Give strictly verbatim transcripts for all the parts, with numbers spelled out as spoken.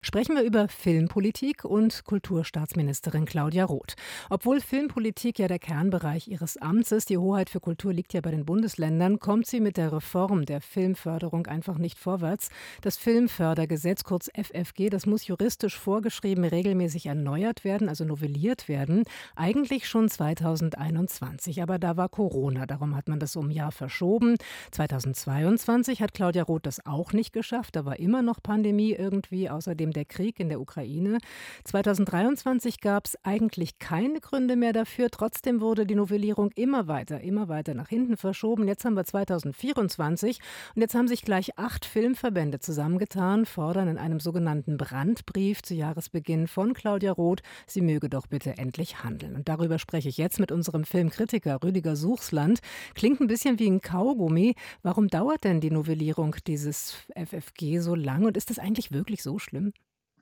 Sprechen wir über Filmpolitik und Kulturstaatsministerin Claudia Roth. Obwohl Filmpolitik ja der Kernbereich ihres Amts ist, die Hoheit für Kultur liegt ja bei den Bundesländern, kommt sie mit der Reform der Filmförderung einfach nicht vorwärts. Das Filmfördergesetz, kurz F F G, das muss juristisch vorgeschrieben regelmäßig erneuert werden, also novelliert werden. Eigentlich schon zweitausendeinundzwanzig, aber da war Corona, darum hat man das um ein Jahr verschoben. zweitausendzweiundzwanzig hat Claudia Roth das auch nicht geschafft, da war immer noch Pandemie irgendwie, außerdem der Krieg in der Ukraine. zweitausenddreiundzwanzig gab es eigentlich keine Gründe mehr dafür. Trotzdem wurde die Novellierung immer weiter, immer weiter nach hinten verschoben. Jetzt haben wir zweitausendvierundzwanzig und jetzt haben sich gleich acht Filmverbände zusammengetan, fordern in einem sogenannten Brandbrief zu Jahresbeginn von Claudia Roth, sie möge doch bitte endlich handeln. Und darüber spreche ich jetzt mit unserem Filmkritiker Rüdiger Suchsland. Klingt ein bisschen wie ein Kaugummi. Warum dauert denn die Novellierung dieses F F G so lang und ist das eigentlich wirklich so schlimm?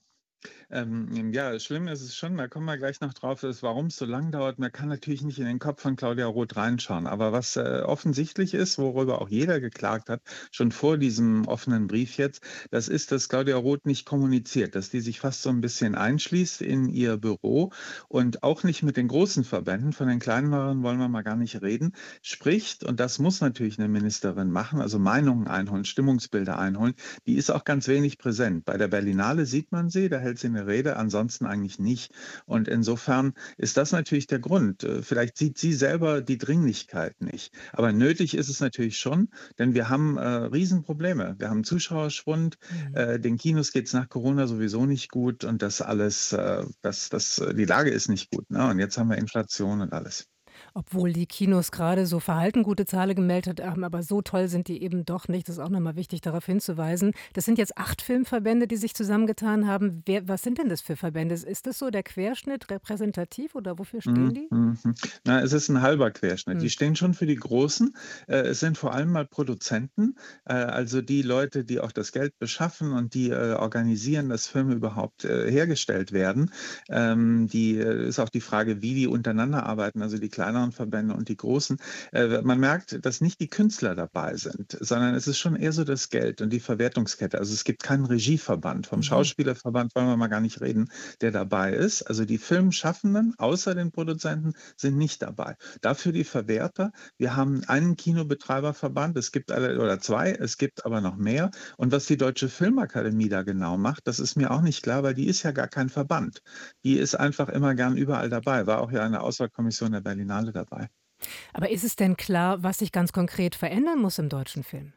Ähm, ja, schlimm ist es schon, da kommen wir gleich noch drauf, ist, warum es so lang dauert. Man kann natürlich nicht in den Kopf von Claudia Roth reinschauen. Aber was äh, offensichtlich ist, worüber auch jeder geklagt hat, schon vor diesem offenen Brief jetzt, das ist, dass Claudia Roth nicht kommuniziert, dass die sich fast so ein bisschen einschließt in ihr Büro und auch nicht mit den großen Verbänden, von den kleineren wollen wir mal gar nicht reden, spricht. Und das muss natürlich eine Ministerin machen, also Meinungen einholen, Stimmungsbilder einholen. Die ist auch ganz wenig präsent. Bei der Berlinale sieht man sie, da hält sie eine Rede, ansonsten eigentlich nicht. Und insofern ist das natürlich der Grund. Äh, Vielleicht sieht sie selber die Dringlichkeit nicht. Aber nötig ist es natürlich schon, denn wir haben äh, Riesenprobleme. Wir haben Zuschauerschwund, Mhm. äh, den Kinos geht es nach Corona sowieso nicht gut und das alles, äh, das, das, die Lage ist nicht gut. Ne? Und jetzt haben wir Inflation und alles. Obwohl die Kinos gerade so verhalten gute Zahlen gemeldet haben, aber so toll sind die eben doch nicht. Das ist auch nochmal wichtig, darauf hinzuweisen. Das sind jetzt acht Filmverbände, die sich zusammengetan haben. Wer, was sind denn das für Verbände? Ist das so der Querschnitt repräsentativ oder wofür stehen Mhm, die? mhm. Na, es ist ein halber Querschnitt. Hm. Die stehen schon für die Großen. Äh, es sind vor allem mal Produzenten, äh, also die Leute, die auch das Geld beschaffen und die, äh, organisieren, dass Filme überhaupt, äh, hergestellt werden. Ähm, die äh, ist auch die Frage, wie die untereinander arbeiten, also die kleineren Verbände und die großen. Äh, man merkt, dass nicht die Künstler dabei sind, sondern es ist schon eher so das Geld und die Verwertungskette. Also, es gibt keinen Regieverband. Vom Mhm. Schauspielerverband wollen wir mal gar nicht reden, der dabei ist. Also, die Filmschaffenden außer den Produzenten sind nicht dabei. Dafür die Verwerter. Wir haben einen Kinobetreiberverband, es gibt alle oder zwei, es gibt aber noch mehr. Und was die Deutsche Filmakademie da genau macht, das ist mir auch nicht klar, weil die ist ja gar kein Verband. Die ist einfach immer gern überall dabei, war auch ja in der Auswahlkommission der Berlinale dabei. Aber ist es denn klar, was sich ganz konkret verändern muss im deutschen Film?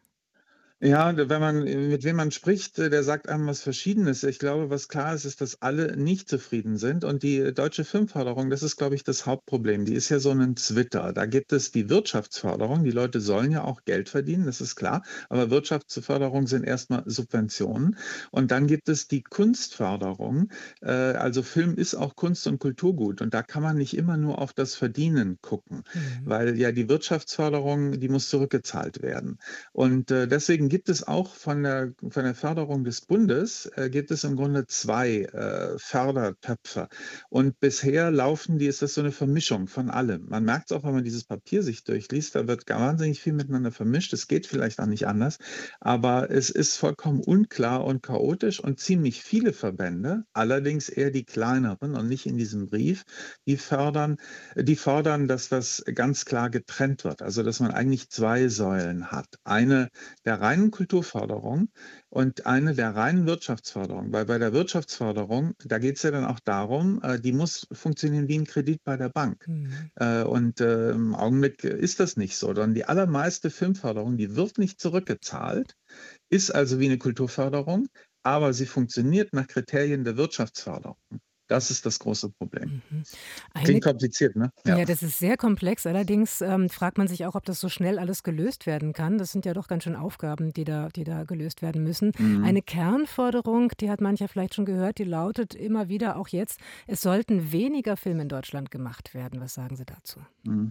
Ja, und wenn man mit wem man spricht, äh, der sagt einem was Verschiedenes. Ich glaube, was klar ist, ist, dass alle nicht zufrieden sind. Und die deutsche Filmförderung, das ist, glaube ich, das Hauptproblem. Die ist ja so ein Zwitter. Da gibt es die Wirtschaftsförderung. Die Leute sollen ja auch Geld verdienen, das ist klar. Aber Wirtschaftsförderung sind erstmal Subventionen. Und dann gibt es die Kunstförderung. Äh, Also Film ist auch Kunst und Kulturgut. Und da kann man nicht immer nur auf das Verdienen gucken, Mhm. weil ja die Wirtschaftsförderung, die muss zurückgezahlt werden. Und äh, deswegen gibt es auch von der, von der Förderung des Bundes, äh, gibt es im Grunde zwei äh, Fördertöpfe. Und bisher laufen die, ist das so eine Vermischung von allem. Man merkt es auch, wenn man dieses Papier sich durchliest, da wird gar wahnsinnig viel miteinander vermischt. Es geht vielleicht auch nicht anders, aber es ist vollkommen unklar und chaotisch und ziemlich viele Verbände, allerdings eher die kleineren und nicht in diesem Brief, die fördern, die fordern, dass das ganz klar getrennt wird. Also, dass man eigentlich zwei Säulen hat. Eine der reinen Kulturförderung und eine der reinen Wirtschaftsförderung. Weil bei der Wirtschaftsförderung, da geht es ja dann auch darum, äh, die muss funktionieren wie ein Kredit bei der Bank. Mhm. Äh, und äh, im Augenblick ist das nicht so, sondern die allermeiste Filmförderung, die wird nicht zurückgezahlt, ist also wie eine Kulturförderung, aber sie funktioniert nach Kriterien der Wirtschaftsförderung. Das ist das große Problem. Mhm. Klingt Eine kompliziert, ne? Ja. Ja, das ist sehr komplex. Allerdings, ähm, fragt man sich auch, ob das so schnell alles gelöst werden kann. Das sind ja doch ganz schön Aufgaben, die da die da gelöst werden müssen. Mhm. Eine Kernforderung, die hat mancher vielleicht schon gehört, die lautet immer wieder, auch jetzt: Es sollten weniger Filme in Deutschland gemacht werden. Was sagen Sie dazu? Mhm.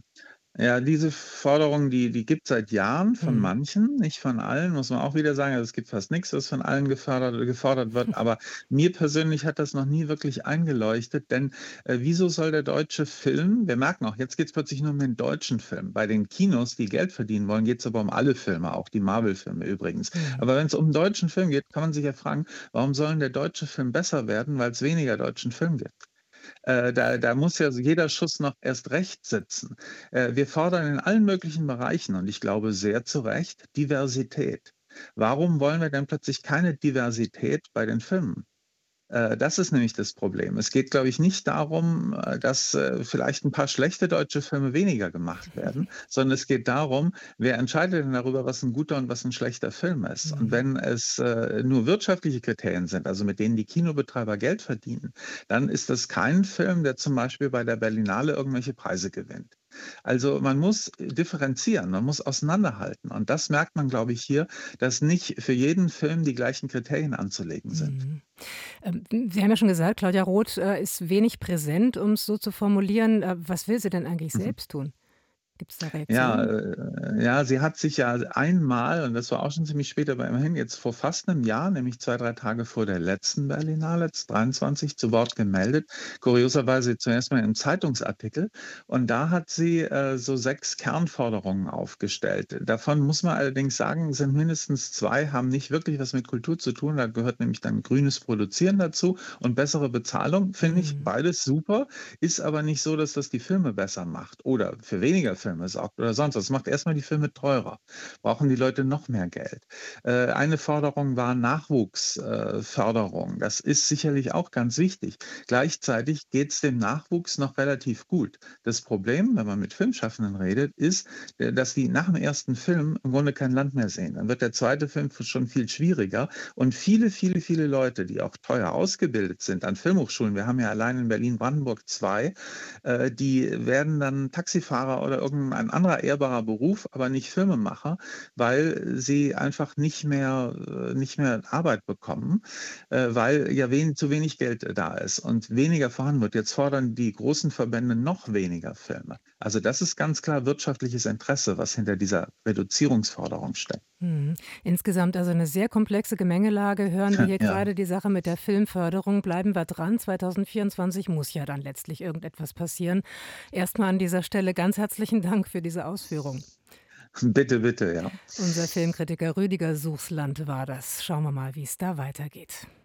Ja, diese Forderung, die die gibt's seit Jahren von Mhm. manchen, nicht von allen, muss man auch wieder sagen. Also, es gibt fast nichts, was von allen gefördert gefordert wird. Aber mir persönlich hat das noch nie wirklich eingeleuchtet, denn, äh, wieso soll der deutsche Film wir merken auch, jetzt geht's plötzlich nur um den deutschen Film. Bei den Kinos, die Geld verdienen wollen, geht's aber um alle Filme, auch die Marvel-Filme übrigens. Mhm. Aber wenn's um 'n deutschen Film geht, kann man sich ja fragen, warum soll 'n der deutsche Film besser werden, weil's weniger deutschen Film gibt? Äh, da da muss ja jeder Schuss noch erst recht sitzen. Äh, wir fordern in allen möglichen Bereichen und ich glaube sehr zu Recht Diversität. Warum wollen wir denn plötzlich keine Diversität bei den Filmen? Äh, das ist nämlich das Problem. Es geht, glaube ich, nicht darum, äh, dass, äh, vielleicht ein paar schlechte deutsche Filme weniger gemacht werden, sondern es geht darum, wer entscheidet denn darüber, was ein guter und was ein schlechter Film ist? Und Mhm. wenn es, äh, nur wirtschaftliche Kriterien sind, also mit denen die Kinobetreiber Geld verdienen, dann ist das kein Film, der zum Beispiel bei der Berlinale irgendwelche Preise gewinnt. Also, man muss differenzieren, man muss auseinanderhalten. Und das merkt man, glaube ich, hier, dass nicht für jeden Film die gleichen Kriterien anzulegen sind. Mhm. Ähm, Sie haben ja schon gesagt, Claudia Roth, äh, ist wenig präsent, um es so zu formulieren. Äh, was will sie denn eigentlich selbst tun? Gibt es da Ja, Reaktionen? äh, ja, sie hat sich ja einmal, und das war auch schon ziemlich spät, aber immerhin jetzt vor fast einem Jahr, nämlich zwei drei Tage vor der letzten Berlinale dreiundzwanzig, zu Wort gemeldet. Kurioserweise zuerst mal im Zeitungsartikel. Und da hat sie, äh, so sechs Kernforderungen aufgestellt. Davon muss man allerdings sagen, sind mindestens zwei haben nicht wirklich was mit Kultur zu tun. Da gehört nämlich dann grünes Produzieren dazu und bessere Bezahlung. Finde ich Mhm. beides super, ist aber nicht so, dass das die Filme besser macht oder für weniger Filme sorgt oder sonst was. Es macht erst mal die Filme teurer. Brauchen die Leute noch mehr Geld. Äh, eine Forderung war Nachwuchsförderung. Äh, Förderung. Das ist sicherlich auch ganz wichtig. Gleichzeitig geht es dem Nachwuchs noch relativ gut. Das Problem, wenn man mit Filmschaffenden redet, ist, äh, dass die nach dem ersten Film im Grunde kein Land mehr sehen. Dann wird der zweite Film schon viel schwieriger und viele, viele, viele Leute, die auch teuer ausgebildet sind an Filmhochschulen, wir haben ja allein in Berlin-Brandenburg zwei, äh, die werden dann Taxifahrer oder irgendein anderer ehrbarer Beruf, aber nicht Filmemacher, weil sie einfach nicht mehr, äh, nicht mehr Arbeit bekommen, äh, weil ja wen, zu wenig Geld äh, da ist und weniger vorhanden wird. Jetzt fordern die großen Verbände noch weniger Filme. Also das ist ganz klar wirtschaftliches Interesse, was hinter dieser Reduzierungsforderung steckt. Mhm. Insgesamt also eine sehr komplexe Gemengelage. Hören wir hier Ja. gerade die Sache mit der Filmförderung. Bleiben wir dran. zwanzig vierundzwanzig muss ja dann letztlich irgendetwas passieren. Erst mal an dieser Stelle ganz herzlichen Dank für diese Ausführung. Bitte, bitte, ja. Unser Filmkritiker Rüdiger Suchsland war das. Schauen wir mal, wie es da weitergeht.